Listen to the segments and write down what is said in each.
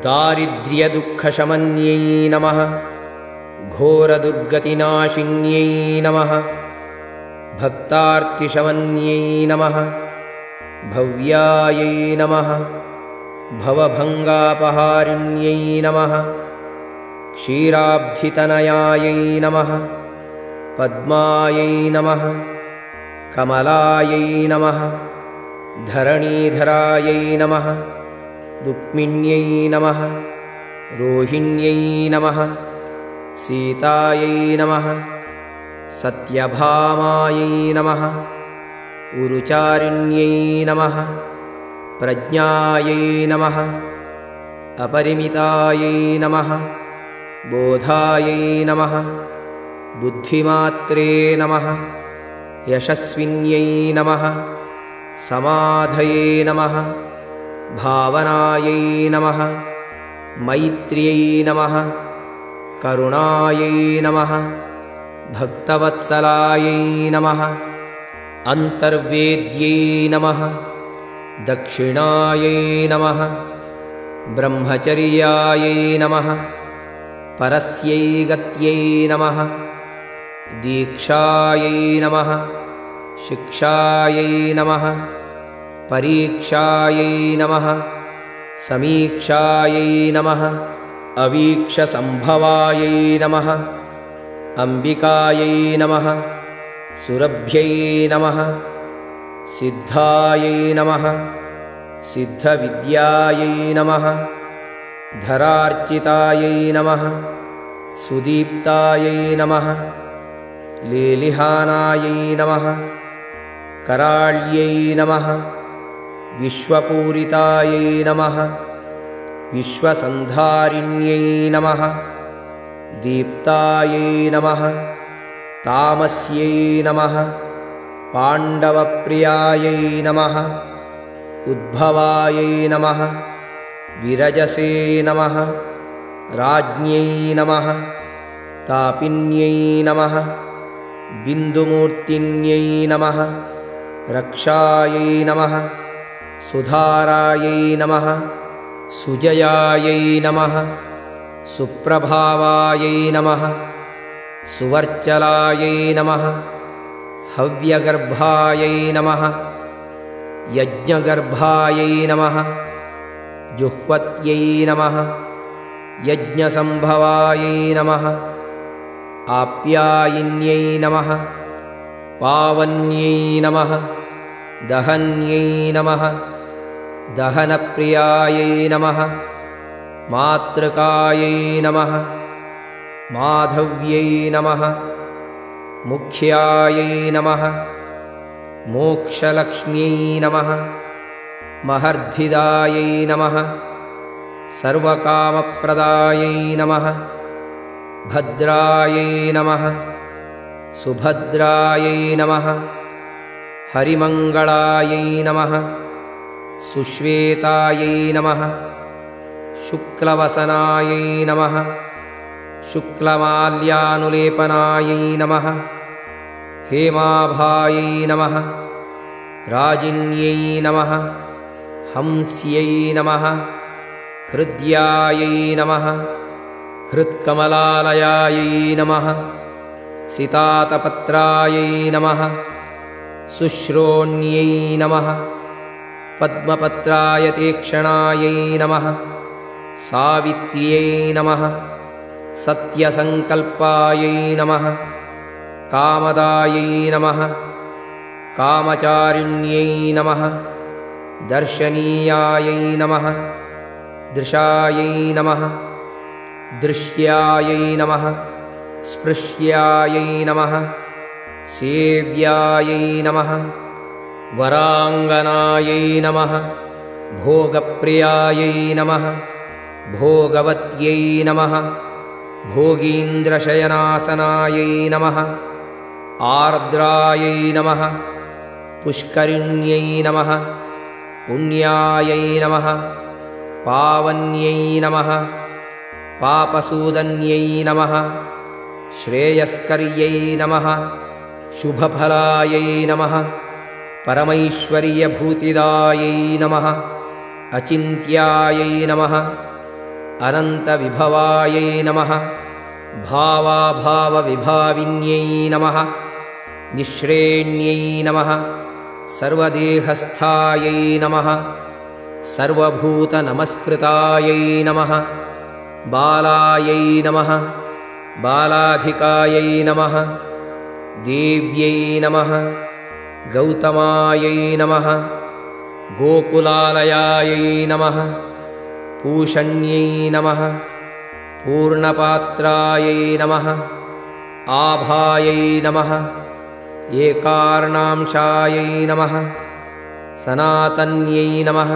दारिद्र्यदुःखशमन्यै नमः। घोरदुर्गतिनाशिन्यै नमः। भक्तार्तिशमन्यै नमः। भव्यायै नमः। भवभङ्गापहारिण्यै नमः। क्षीराब्धितनयायै नमः। पद्मायै नमः। कमलायै नमः। धरणीधरायै नमः। रुक्मिण्यै नमः। रोहिण्यै नमः। सीतायै नमः। सत्यभामायै नमः। उरुचारिण्यै नमः। प्रज्ञायै नमः। अपरिमितायै नमः। बोधायै नमः। बुद्धिमात्रे नमः। यशस्विन्यै नमः। समाधये नमः। भावनायै नमः। मैत्र्यै नमः। करुणायै नमः। भक्तवत्सलायै नमः। अन्तर्वेद्यै नमः। दक्षिणायै नमः। ब्रह्मचर्यायै नमः। परस्यै गत्यै नमः। दीक्षायै नमः। शिक्षायै नमः। परीक्षायै नमः। समीक्षायै नमः। अवीक्षसम्भवायै नमः। अम्बिकायै नमः। सुरभ्यै नमः। सिद्धायै नमः। सिद्धविद्यायै नमः। धरार्चितायै नमः। सुदीप्तायै नमः। लेलिहानायै नमः। कराळ्यै नमः। विश्वपूरितायै नमः। विश्वसन्धारिण्यै नमः। दीप्तायै नमः। तामस्यै नमः। पाण्डवप्रियायै नमः। उद्भवायै नमः। विरजसे नमः। राज्ञै नमः। तापिन्यै नमः। बिन्दुमूर्तिन्यै नमः। रक्षायै नमः। सुधारायै नमः। सुजयायै नमः। सुप्रभावायै नमः। सुवर्चलायै नमः। हव्यगर्भायै नमः। यज्ञगर्भायै नमः। जुह्वत्यै नमः। यज्ञसम्भवायै नमः। आप्यायिन्यै नमः। पावन्यै नमः। दहन्यै नमः। दहनप्रियायै नमः। मातृकायै नमः। माधव्यै नमः। मुख्यायै नमः। मोक्षलक्ष्म्यै नमः। महर्धिदायै नमः। सर्वकामप्रदायै नमः। भद्रायै नमः। सुभद्रायै नमः। हरिमङ्गलायै नमः। सुश्वेतायै नमः। शुक्लवसनायै नमः। शुक्लमाल्यानुलेपनायै नमः। हेमाभायै नमः। राजिन्यै नमः। हंस्यै नमः। हृद्यायै नमः। हृत्कमलालयायै नमः। सितातपत्रायै नमः। शुश्रोण्यै नमः। पद्मपत्रायतीक्ष्णायै नमः। सावित्र्यै नमः। सत्यसङ्कल्पायै नमः। कामदायै नमः। कामचारिण्यै नमः। दर्शनीयायै नमः। दृशायै नमः। दृश्यायै नमः। स्पृश्यायै नमः। सेव्यायै नमः। वराङ्गनायै नमः। भोगप्रियायै नमः। भोगवत्यै नमः। भोगीन्द्रशयनासनायै नमः। आर्द्रायै नमः। पुष्करिण्यै नमः। पुण्यायै नमः। पावन्यै नमः। पापसूदन्यै नमः। श्रेयस्कर्यै नमः। शुभफलायै नमः। परमैश्वर्यभूतिदायै नमः। अचिन्त्यायै नमः। अनन्तविभवायै नमः भावाभावविभाविन्यै नमः निःश्रेण्यै नमः सर्वदेहस्थायै नमः सर्वभूतनमस्कृतायै नमः बालायै नमः बालाधिकायै नमः देव्यै नमः गौतमायै नमः गोकुलालयायै नमः पूषण्यै नमः पूर्णपात्रायै नमः आभायै नमः एकार्णांशायै नमः सनातन्यै नमः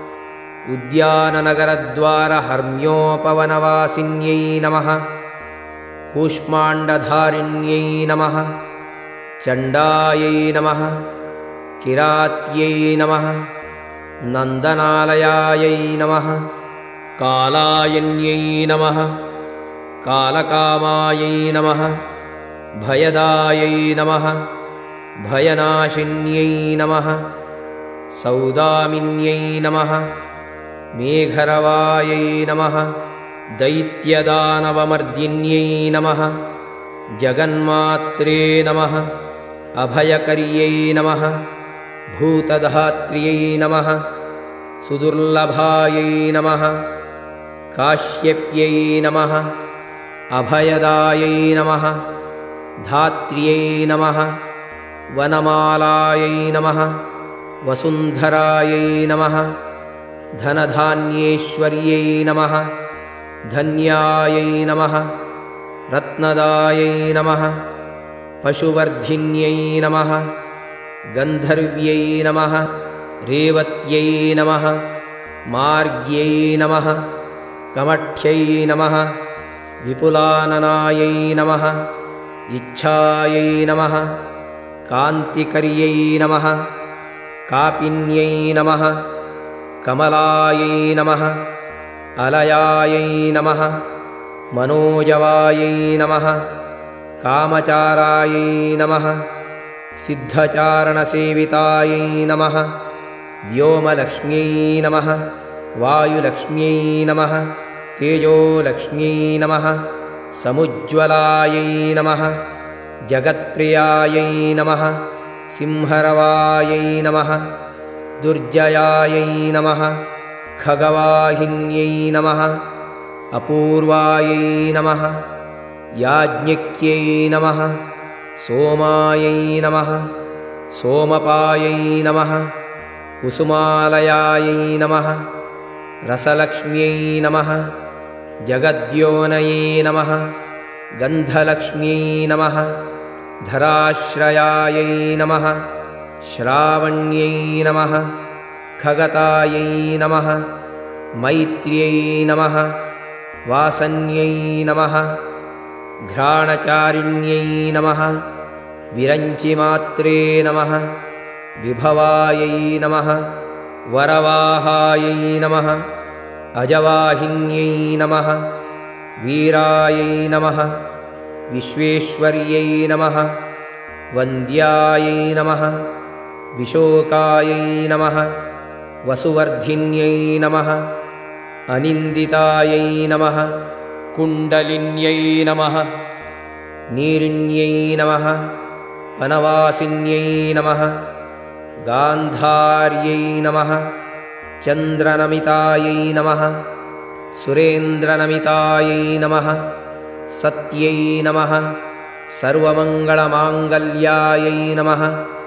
उद्याननगरद्वारहर्म्योपवनवासिन्यै नमः कूष्माण्डधारिण्यै नमः चण्डायै नमः किरात्यै नमः नन्दनालयायै नमः कालायन्यै नमः कालकामायै नमः भयदायै नमः भयनाशिन्यै नमः सौदामिन्यै नमः मेघरवायै नमः दैत्यदानवमर्दिन्यै नमः जगन्मात्रे नमः अभयकर्यै नमः भूतधात्र्यै नमः सुदुर्लभायै नमः काश्यप्यै नमः अभयदायै नमः धात्र्यै नमः वनमालायै नमः वसुन्धरायै नमः धनधान्येश्वर्यै नमः धन्यायै नमः रत्नदायै नमः पशुवर्धिन्यै नमः गन्धर्व्यै नमः रेवत्यै नमः मार्ग्यै नमः कमठ्यै नमः विपुलाननायै नमः इच्छायै नमः कान्तिकर्यै नमः कापिन्यै नमः कमलायै नमः अलयायै नमः मनोजवायै नमः कामचारायै नमः सिद्धचारणसेवितायै नमः व्योमलक्ष्म्यै नमः वायुलक्ष्म्यै नमः तेजोलक्ष्म्यै नमः समुज्ज्वलायै नमः जगत्प्रियायै नमः सिंहरवायै नमः दुर्जयायै नमः खगवाहिन्यै नमः अपूर्वायै नमः याज्ञिक्यै नमः सोमायै नमः सोमपायै नमः कुसुमालयायै नमः रसलक्ष्म्यै नमः जगद्योनये नमः गन्धलक्ष्म्यै नमः धराश्रयायै नमः श्रावण्यै नमः खगतायै नमः मैत्र्यै नमः वासन्यै नमः घ्राणचारिण्यै नमः विरञ्चिमात्रे नमः विभवायै नमः वरवाहायै नमः अजवाहिन्यै नमः वीरायै नमः विश्वेश्वर्यै नमः वन्द्यायै नमः विशोकायै नमः वसुवर्धिन्यै नमः अनिन्दितायै नमः कुण्डलिन्यै नमः नीरिण्यै नमः वनवासिन्यै नमः गान्धार्यै नमः चन्द्रनमितायै नमः सुरेन्द्रनमितायै नमः सत्यै नमः सर्वमङ्गलमाङ्गल्यायै नमः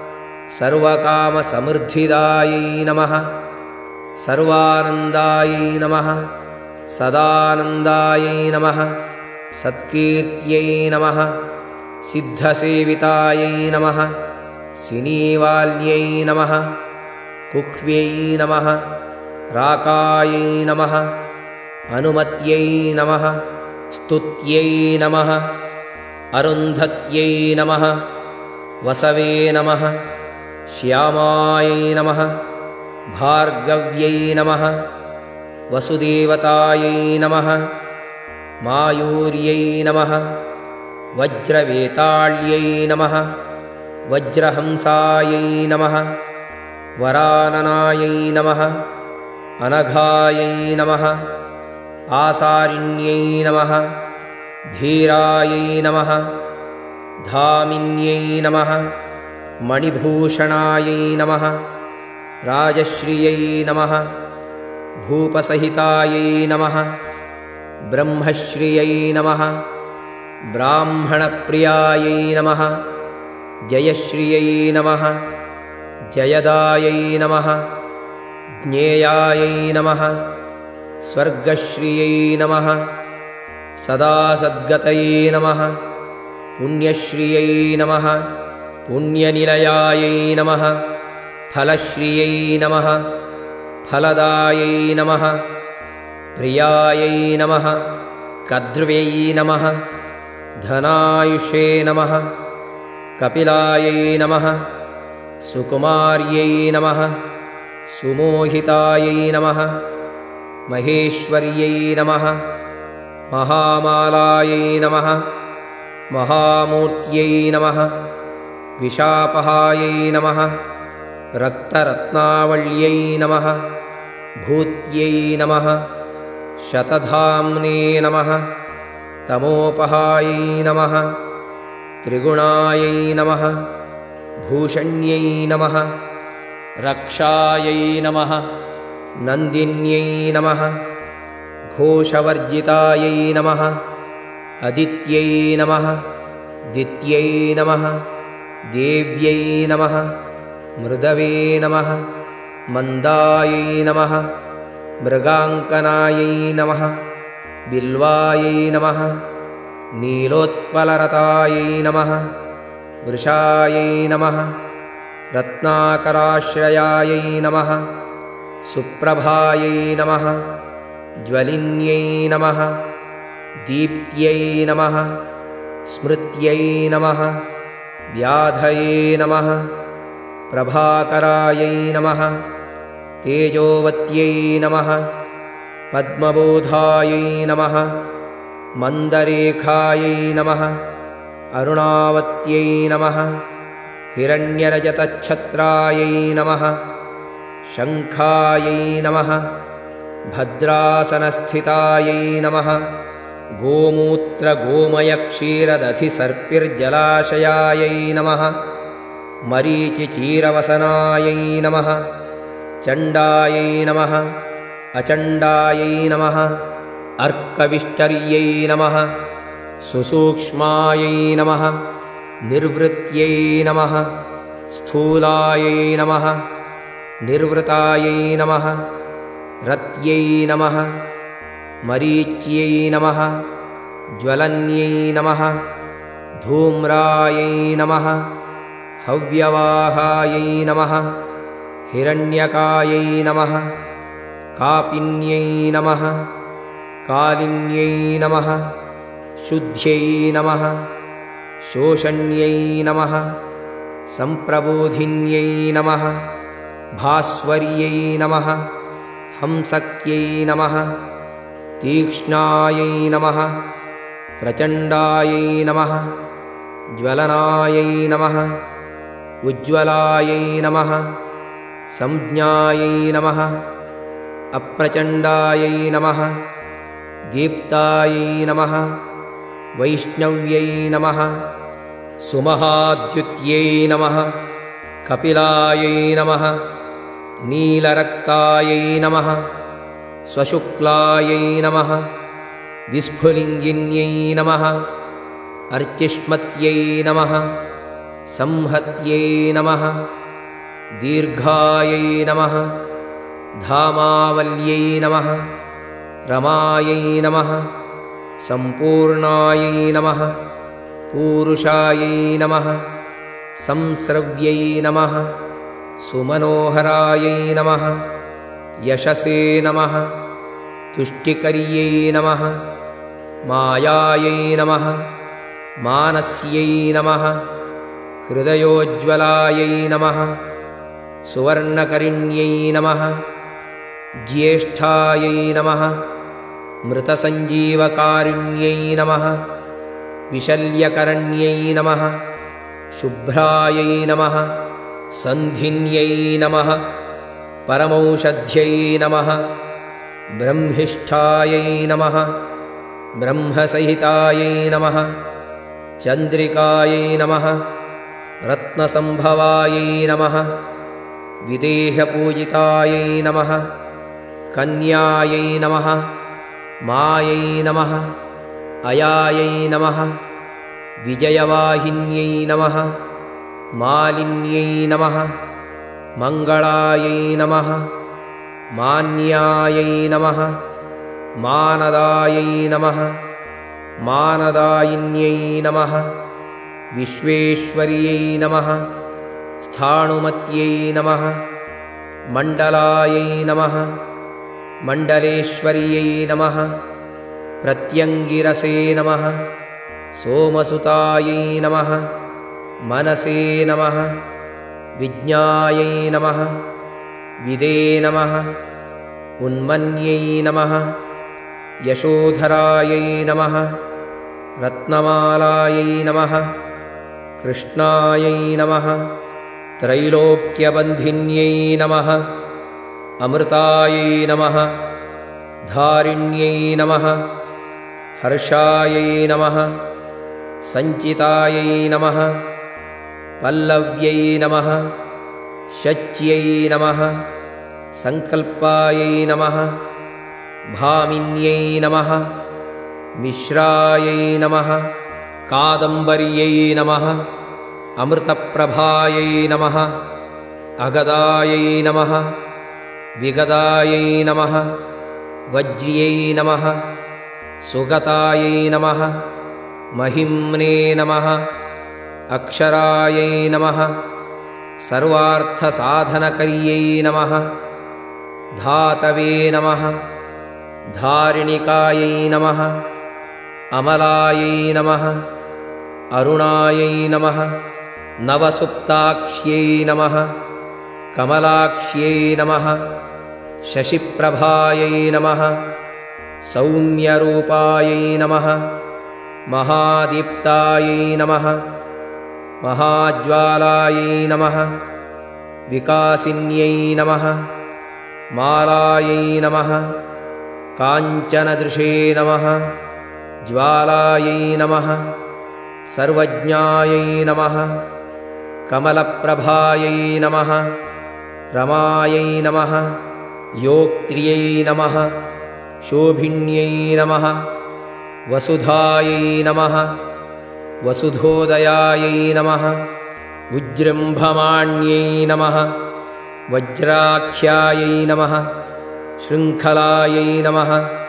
सर्वकामसमृद्धिदायै नमः सर्वानन्दायै नमः सदानन्दायै नमः सत्कीर्त्यै नमः सिद्धसेवितायै नमः सिनीवाल्यै नमः कुह्व्यै नमः राकायै नमः अनुमत्यै नमः स्तुत्यै नमः अरुन्धत्यै नमः वसवे नमः श्यामायै नमः भार्गव्यै नमः वसुदेवतायै नमः मायूर्यै नमः वज्रवेताळ्यै नमः वज्रहंसायै नमः वराननायै नमः अनघायै नमः आसारिण्यै नमः धीरायै नमः धामिन्यै नमः मणिभूषणायै नमः राजश्रियै नमः भूपसहितायै नमः ब्रह्मश्रियै नमः ब्राह्मणप्रियायै नमः जयश्रियै नमः जयदायै नमः ज्ञेयायै नमः स्वर्गश्रियै नमः सदा सद्गतये नमः पुण्यश्रियै नमः पुण्यनिलयायै नमः फलश्रियै नमः फलदायै नमः प्रियायै नमः कद्रुव्यै नमः धनायुषे नमः कपिलायै नमः सुकुमार्यै नमः सुमोहितायै नमः महेश्वर्यै नमः महामालायै नमः महामूर्त्यै नमः विशापहायै नमः रक्तरत्नावल्यै नमः भूत्यै नमः शतधाम्ने नमः तमोपहायै नमः त्रिगुणायै नमः भूषण्यै नमः रक्षायै नमः नन्दिन्यै नमः घोषवर्जितायै नमः अदित्यै नमः दित्यै नमः देव्यै नमः मृदवे नमः मन्दायै नमः मृगाङ्कनायै नमः बिल्वायै नमः नीलोत्पलरतायै नमः वृषायै नमः रत्नाकराश्रयायै नमः सुप्रभायै नमः ज्वलिन्यै नमः दीप्त्यै नमः स्मृत्यै नमः व्याधये नमः प्रभाकरायै नमः तेजोवत्यै नमः पद्मबोधायै नमः मन्दरेखायै नमः अरुणावत्यै नमः हिरण्यरजतच्छत्रायै नमः शङ्खायै नमः भद्रासनस्थितायै नमः गोमूत्रगोमयक्षीरदधिसर्पिर्जलाशयायै नमः मरीचिचीरवसनायै नमः चण्डायै नमः अचण्डायै नमः अर्कविष्टर्यै नमः सुसूक्ष्मायै नमः निर्वृत्यै नमः स्थूलायै नमः निर्वृतायै नमः रत्यै नमः मरीच्यै नमः ज्वलन्यै नमः धूम्रायै नमः हव्यवाहायै नमः हिरण्यकायै नमः कापिन्यै नमः कालिन्यै नमः शुद्ध्यै नमः शोषण्यै नमः सम्प्रबोधिन्यै नमः भास्वर्यै नमः हंसक्यै नमः तीक्ष्णायै नमः प्रचण्डायै नमः ज्वलनायै नमः उज्ज्वलायै नमः संज्ञायै नमः अप्रचण्डायै नमः दीप्तायै नमः वैष्णव्यै नमः सुमहाद्युत्यै नमः कपिलायै नमः नीलरक्तायै नमः स्वशुक्लायै नमः विस्फुलिङ्गिन्यै नमः अर्चिष्मत्यै नमः संहत्यै नमः दीर्घायै नमः धामावल्यै नमः रमायै नमः सम्पूर्णायै नमः पूरुषायै नमः संस्रव्यै नमः सुमनोहरायै नमः यशसे नमः तुष्टिकर्यै नमः मायायै नमः मानस्यै नमः हृदयोज्ज्वलायै नमः सुवर्णकरिण्यै नमः ज्येष्ठायै नमः मृतसञ्जीवकारिण्यै नमः विशल्यकरण्यै नमः शुभ्रायै नमः सन्धिन्यै नमः परमौषध्यै नमः ब्रह्मिष्ठायै नमः ब्रह्मसहितायै नमः चन्द्रिकायै नमः रत्नसम्भवायै नमः विदेहपूजितायै नमः कन्यायै नमः मायै नमः अयायै नमः विजयवाहिन्यै नमः मालिन्यै नमः मङ्गलायै नमः मान्यायै नमः मानदायै नमः मानदायिन्यै नमः विश्वेश्वर्यै नमः स्थाणुमत्यै नमः मण्डलायै नमः मण्डलेश्वर्यै नमः प्रत्यङ्गिरसे नमः सोमसुतायै नमः मनसे नमः विज्ञायै नमः विदे नमः उन्मन्यै नमः यशोधरायै नमः रत्नमालायै नमः कृष्णायै नमः त्रैलोक्यबन्धिन्यै नमः अमृतायै नमः धारिण्यै नमः हर्षायै नमः सञ्चितायै नमः पल्लव्यै नमः शच्यै नमः सङ्कल्पायै नमः भामिन्यै नमः मिश्रायै नमः कादम्बर्यै नमः अमृतप्रभायै नमः अगदायै नमः विगदायै नमः वज्र्यै नमः सुगतायै नमः महिम्ने नमः अक्षरायै नमः सर्वार्थसाधनकर्यै नमः धातवे नमः धारिणिकायै नमः अमलायै नमः अरुणायै नमः नवसुप्ताक्ष्यै नमः कमलाक्ष्यै नमः शशिप्रभायै नमः सौम्यरूपायै नमः महादीप्तायै नमः महाज्वालायै नमः विकासिन्यै नमः मालायै नमः काञ्चनदृशे नमः ज्वालायै नमः सर्वज्ञायै नमः कमलप्रभायै नमः रमायै नमः योक्त्र्यै नमः शोभिन्यै नमः वसुधायै नमः वसुधोदयायै नमः उज्जृम्भमाण्यै नमः वज्राख्यायै नमः शृङ्खलायै नमः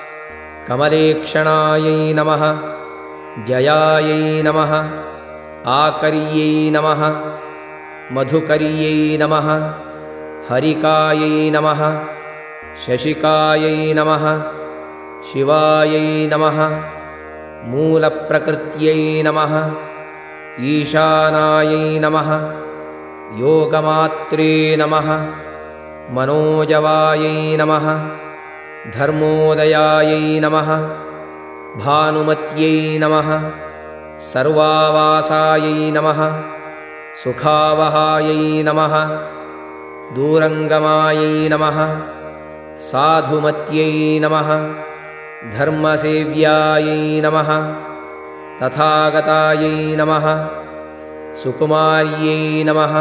कमलेक्षणायै नमः जयायै नमः आकर्यै नमः मधुकर्यै नमः हरिकायै नमः शशिकायै नमः शिवायै नमः मूलप्रकृत्यै नमः ईशानायै नमः योगमात्रे नमः मनोजवायै नमः धर्मोदयायै नमः भानुमत्यै नमः सर्वावासायै नमः सुखावहायै नमः दूरङ्गमायै नमः साधुमत्यै नमः धर्मसेव्यायै नमः तथागतायै नमः सुकुमार्यै नमः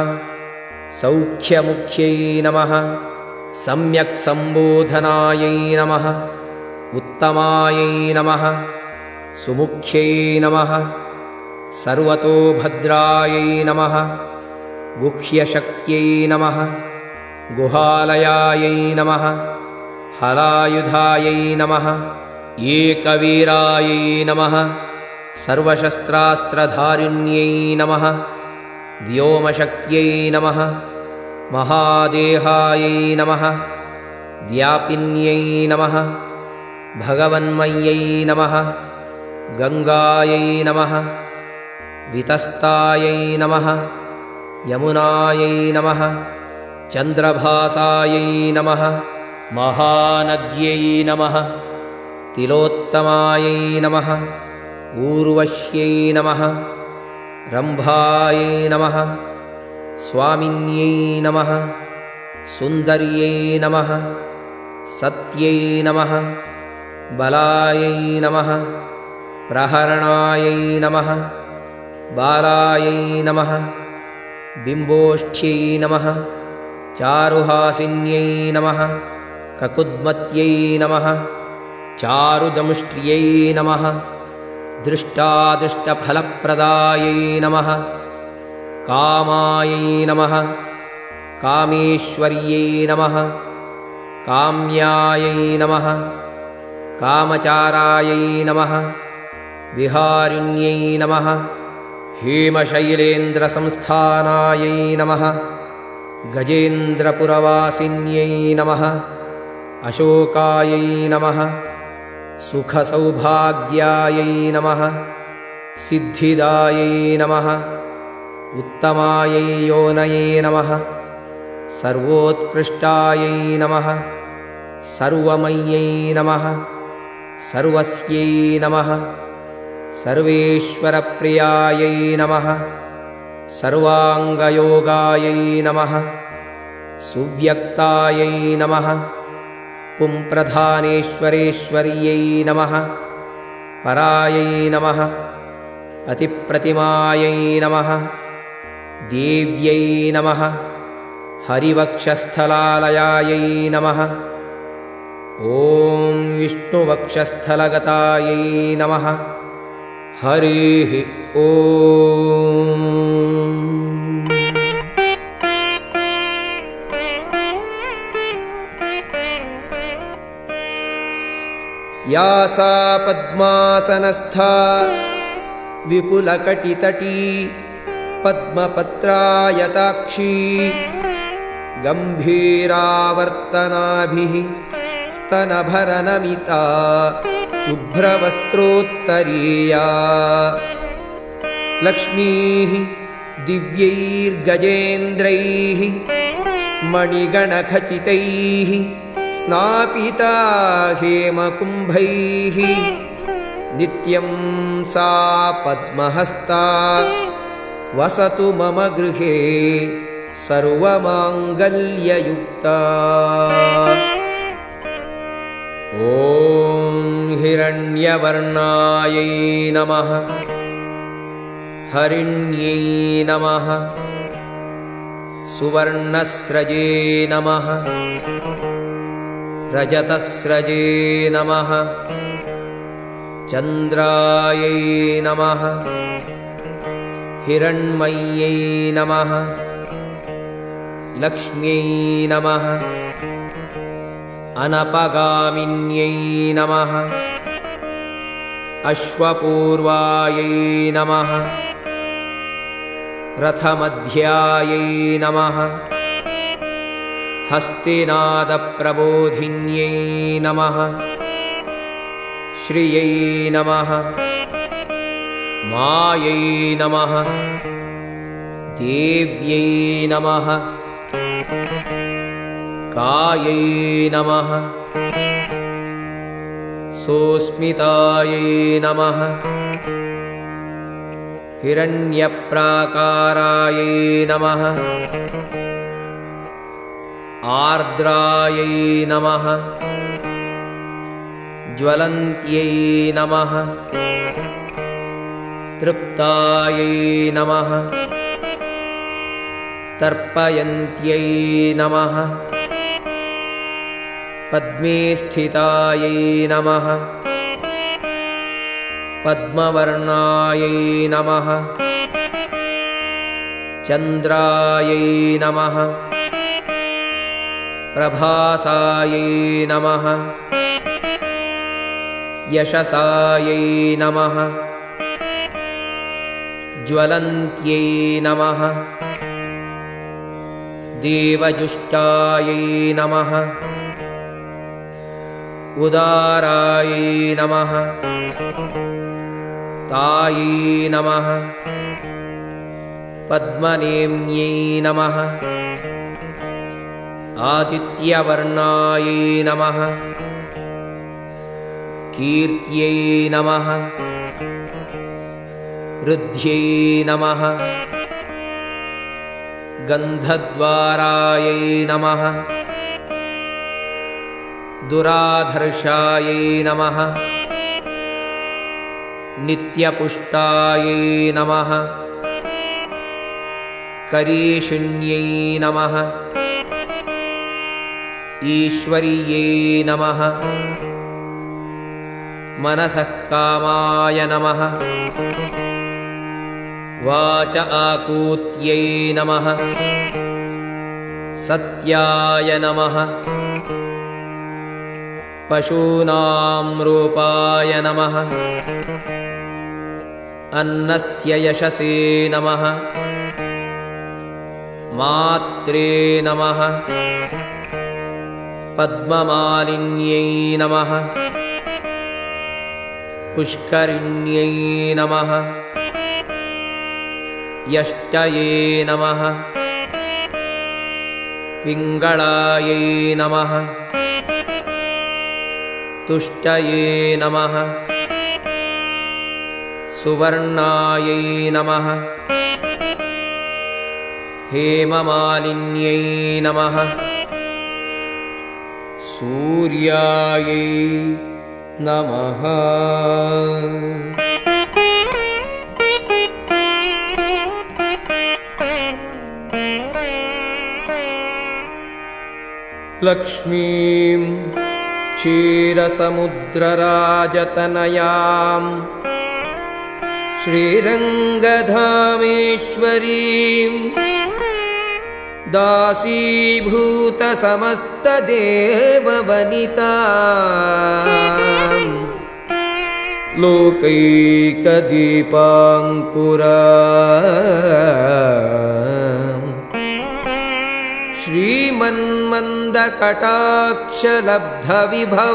सौख्यमुख्यै नमः सम्यक् सम्बोधनायै नमः उत्तमायै नमः सुमुख्यै नमः सर्वतोभद्रायै नमः गुह्यशक्त्यै नमः गुहालयायै नमः हलायुधायै नमः एकवीरायै नमः सर्वशस्त्रास्त्रधारिण्यै नमः व्योमशक्त्यै नमः महादेहायै नमः व्यापिन्यै नमः भगवन्मय्यै नमः गङ्गायै नमः वितस्तायै नमः यमुनायै नमः चन्द्रभासायै नमः महानद्यै नमः तिलोत्तमायै नमः ऊर्वश्यै नमः रम्भायै नमः स्वामिन्यै नमः सुन्दर्यै नमः सत्यै नमः बलायै नमः प्रहरणायै नमः बालायै नमः बिम्बोष्ठ्यै नमः चारुहासिन्यै नमः ककुद्मत्यै नमः चारुदंष्ट्र्यै नमः दृष्टादृष्टफलप्रदायै नमः कामायै नमः कामेश्वर्यै नमः काम्यायै नमः कामचारायै नमः विहारिण्यै नमः हेमशैलेन्द्रसंस्थानायै नमः गजेन्द्रपुरवासिन्यै नमः अशोकायै नमः सुखसौभाग्यायै नमः सिद्धिदायै नमः उत्तमायै योनये नमः सर्वोत्कृष्टायै नमः सर्वमय्यै नमः सर्वस्यै नमः सर्वेश्वरप्रियायै नमः सर्वाङ्गयोगायै नमः सुव्यक्तायै नमः पुंप्रधानेश्वरेश्वर्यै नमः परायै नमः अतिप्रतिमायै नमः देव्यै नमः हरिवक्षस्थलालयायै नमः ॐ विष्णुवक्षस्थलगतायै नमः हरिः ॐ या सा पद्मासनस्था विपुलकटितटी पद्मपत्रायताक्षी गम्भीरावर्तनाभिः स्तनभरनमिता शुभ्रवस्त्रोत्तरीया लक्ष्मीः दिव्यैर्गजेन्द्रैः मणिगणखचितैः स्नापिता हेमकुम्भैः नित्यं सा पद्महस्ता वसतु मम गृहे सर्वमाङ्गल्ययुक्ता ॐ हिरण्यवर्णायै नमः हरिण्यै नमः सुवर्णस्रजे नमः रजतस्रजे नमः चन्द्रायै नमः हिरण्मय्यै नमः लक्ष्म्यै नमः अनपगामिन्यै नमः अश्वपूर्वायै नमः रथमध्यायै नमः हस्तिनादप्रबोधिन्यै नमः श्रियै नमः मायै नमः देव्यै नमः कायै नमः सोऽस्मितायै नमः हिरण्यप्राकारायै नमः आर्द्रायै नमः ज्वलन्त्यै नमः तृप्तायै नमः तर्पयन्त्यै नमः पद्मे स्थितायै नमः पद्मवर्णायै नमः चन्द्रायै नमः प्रभासायै नमः यशसायै नमः ज्वलन्त्यै नमः देवजुष्टायै नमः उदारायै नमः तायै नमः पद्मनेम्यै नमः आदित्यवर्णायै नमः कीर्त्यै नमः ऋद्ध्यै नमः गन्धद्वारायै नमः दुराधर्षायै नमः नित्यपुष्टायै नमः करीशून्यै नमः ईश्वर्यै नमः मनसः कामाय नमः वाच आकूत्यै नमः सत्याय नमः पशूनां रूपाय नमः अन्नस्य यशसे नमः मात्रे नमः पद्ममालिन्यै नमः पुष्करिण्यै नमः यष्टये नमः पिङ्गळायै नमः तुष्टये नमः सुवर्णायै नमः हेममालिन्यै नमः सूर्यायै नमः लक्ष्मीं क्षीरसमुद्रराजतनयां श्रीरङ्गधामेश्वरीं दासीभूतसमस्तदेववनितां लोकैकदीपाङ्कुरां श्रीमन्मन्दकटाक्षलब्धविभव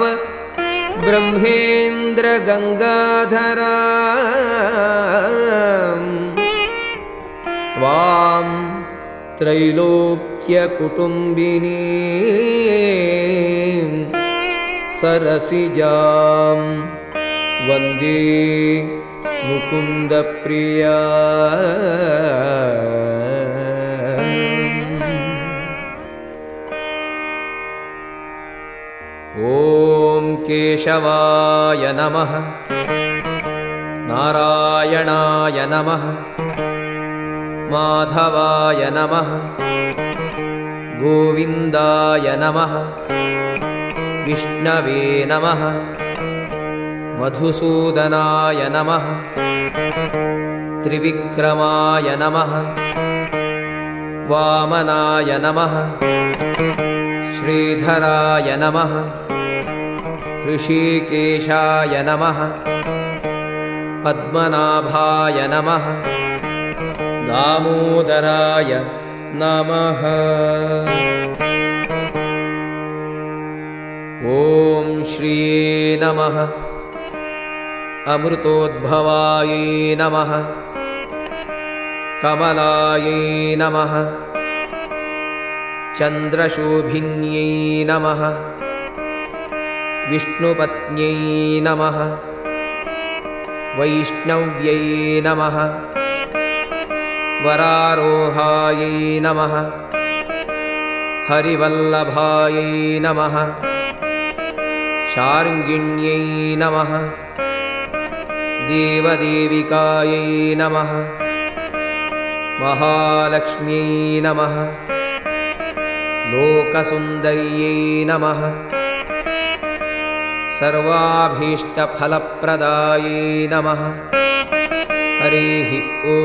ब्रह्मेन्द्रगङ्गाधरां त्वां त्रैलोक्यकुटुम्बिनीं सरसिजां वन्दे मुकुन्दप्रिया ॐ केशवाय नमः नारायणाय नमः माधवाय नमः गोविन्दाय नमः विष्णवे नमः मधुसूदनाय नमः त्रिविक्रमाय नमः वामनाय नमः श्रीधराय नमः ऋषिकेशाय नमः पद्मनाभाय नमः दामोदराय नमः ॐ श्री नमः अमृतोद्भवायै नमः कमलायै नमः चन्द्रशोभिन्यै नमः विष्णुपत्न्यै नमः वैष्णव्यै नमः वरारोहायै नमः हरिवल्लभायै नमः शार्ङ्गिण्यै नमः देवदेविकायै नमः महालक्ष्म्यै नमः लोकसुन्दर्यै नमः सर्वाभीष्टफलप्रदायै नमः हरिः ॐ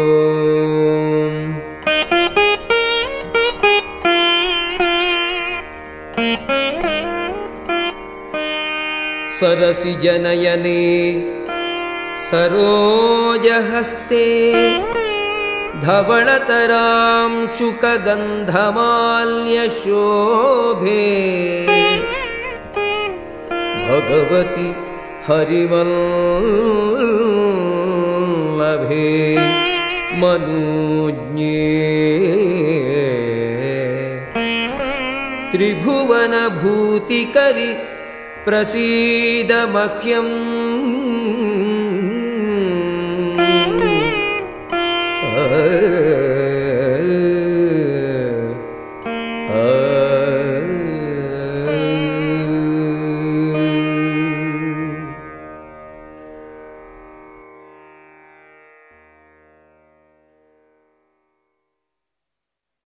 सरसिजनयने सरोजहस्ते धवळतरां शुकगन्धमाल्यशोभे भगवति हरिवल्लभे मनोज्ञे त्रिभुवनभूतिकरि प्रसीद मह्यम्